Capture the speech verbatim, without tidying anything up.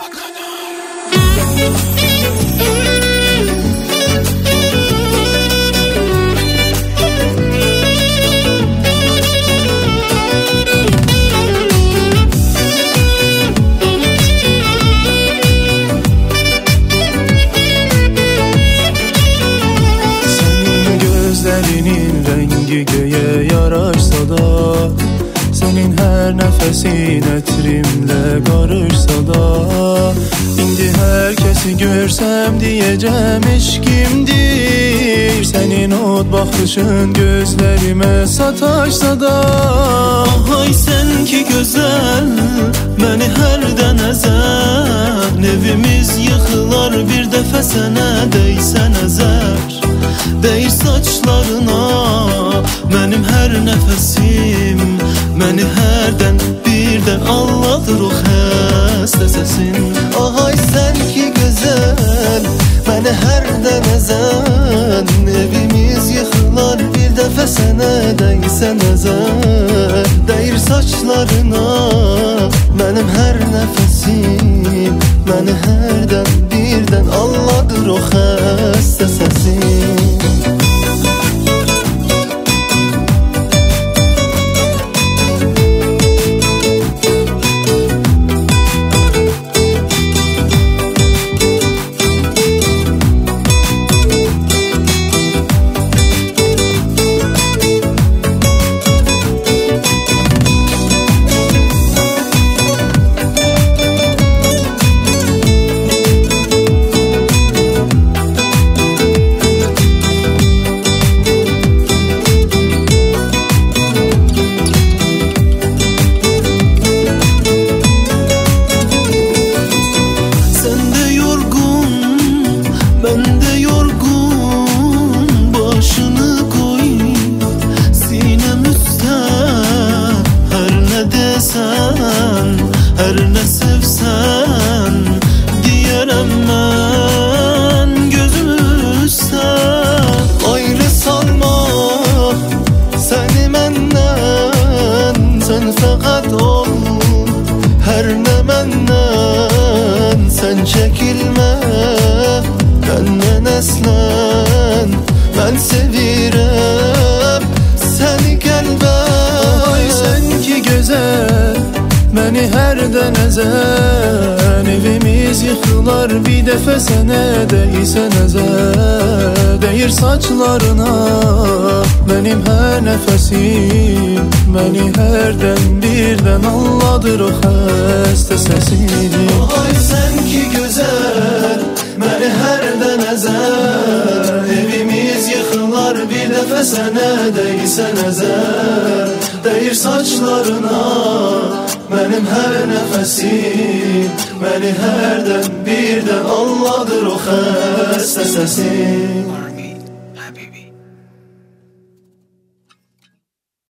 Gözlerinin rengi göğe yaraşsa da, senin her nefesin etrimle karışsa da, indi herkesi görsem diyeceğim eşkimdir. Senin o bakışın gözlerime sataşsa da. Ay sen ki güzel, beni herden ezer. Evimiz yıkılar bir defa sana değsen ezer. Değir saçlarına benim her nefesim, beni herden birden anladır o xəstə sesin. Ay sen ki güzel, beni herden ezen. Evimiz yıkılar bir defa sana değsen ezer. Değir saçlarına benim her nefesim, beni herden birden anladır o xəstə sesin. Her ne sevsen diyerem ben gözümü sen. Ayrı salma seni menden, sen fakat ol. Her ne menden sen çekilme, benden eslen. Ben sevirem seni kalben. Ay sen ki güzel, beni herden ezen. Evimiz yıkılar bir defa sana değsen ezer. Değir saçlarına benim her nefesim, beni herden birden anladır o xəstə sesini. Ay sen ki güzel, beni herden ezen. Evimiz yıkılar bir defa sana değsen ezer. Değir saçlarına benim her nefesim, beni herden birden anladır o xəstə sesin.